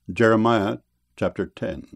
Jeremiah chapter 10.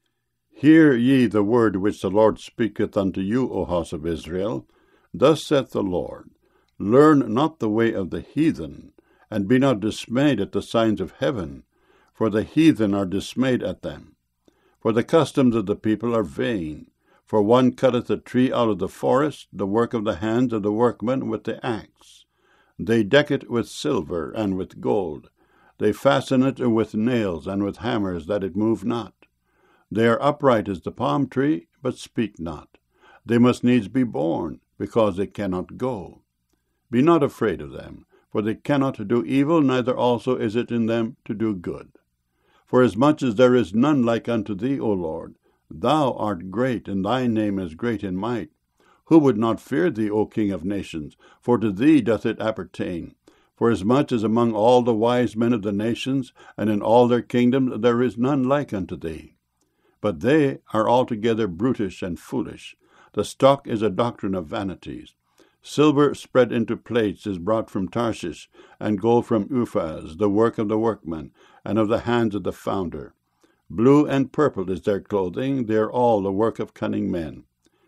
Hear ye the word which the Lord speaketh unto you, O house of Israel. Thus saith the Lord, Learn not the way of the heathen, and be not dismayed at the signs of heaven, for the heathen are dismayed at them. For the customs of the people are vain. For one cutteth a tree out of the forest, the work of the hands of the workman with the axe. They deck it with silver and with gold. They fasten it with nails and with hammers, that it move not. They are upright as the palm tree, but speak not. They must needs be born, because they cannot go. Be not afraid of them, for they cannot do evil, neither also is it in them to do good. Forasmuch as there is none like unto thee, O Lord, thou art great, and thy name is great in might. Who would not fear thee, O King of nations? For to thee doth it appertain. Forasmuch as among all the wise men of the nations, and in all their kingdoms, there is none like unto thee. But they are altogether brutish and foolish. The stock is a doctrine of vanities. Silver spread into plates is brought from Tarshish, and gold from Uphaz, the work of the workman, and of the hands of the founder. Blue and purple is their clothing, they are all the work of cunning men.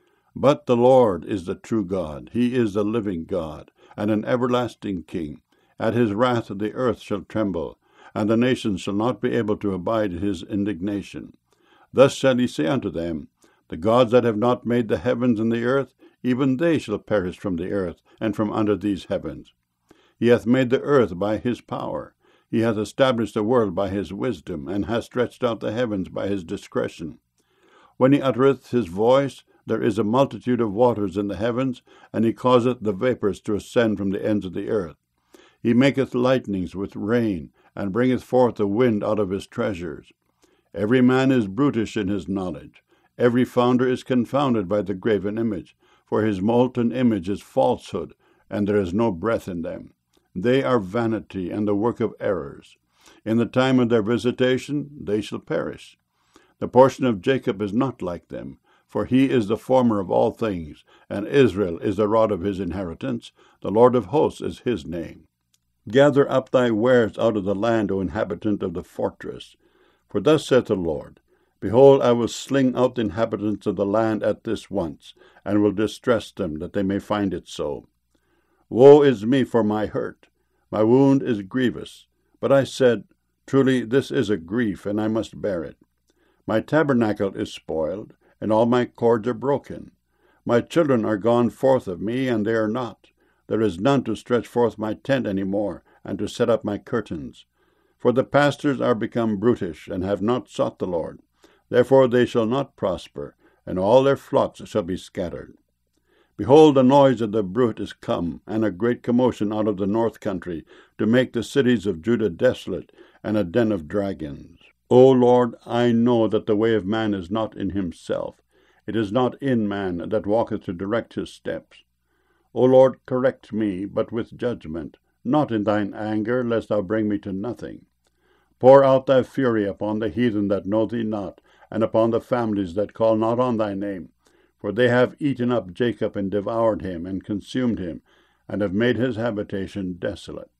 But the Lord is the true God, he is the living God, and an everlasting King. At his wrath the earth shall tremble, and the nations shall not be able to abide his indignation. Thus shall he say unto them, The gods that have not made the heavens and the earth, even they shall perish from the earth, and from under these heavens. He hath made the earth by his power. He hath established the world by his wisdom, and hath stretched out the heavens by his discretion. When he uttereth his voice, there is a multitude of waters in the heavens, and he causeth the vapours to ascend from the ends of the earth. He maketh lightnings with rain, and bringeth forth the wind out of his treasures. Every man is brutish in his knowledge. Every founder is confounded by the graven image, for his molten image is falsehood, and there is no breath in them. They are vanity and the work of errors. In the time of their visitation they shall perish. The portion of Jacob is not like them, for he is the former of all things, and Israel is the rod of his inheritance. The Lord of hosts is his name. Gather up thy wares out of the land, O inhabitant of the fortress. For thus saith the Lord, Behold, I will sling out the inhabitants of the land at this once, and will distress them, that they may find it so. Woe is me for my hurt! My wound is grievous. But I said, Truly this is a grief, and I must bear it. My tabernacle is spoiled, and all my cords are broken. My children are gone forth of me, and they are not. There is none to stretch forth my tent any more, and to set up my curtains. For the pastors are become brutish, and have not sought the Lord. Therefore they shall not prosper, and all their flocks shall be scattered. Behold, the noise of the bruit is come, and a great commotion out of the north country, to make the cities of Judah desolate, and a den of dragons. O Lord, I know that the way of man is not in himself. It is not in man that walketh to direct his steps. O Lord, correct me, but with judgment, not in thine anger, lest thou bring me to nothing. Pour out thy fury upon the heathen that know thee not, and upon the families that call not on thy name. For they have eaten up Jacob, and devoured him, and consumed him, and have made his habitation desolate.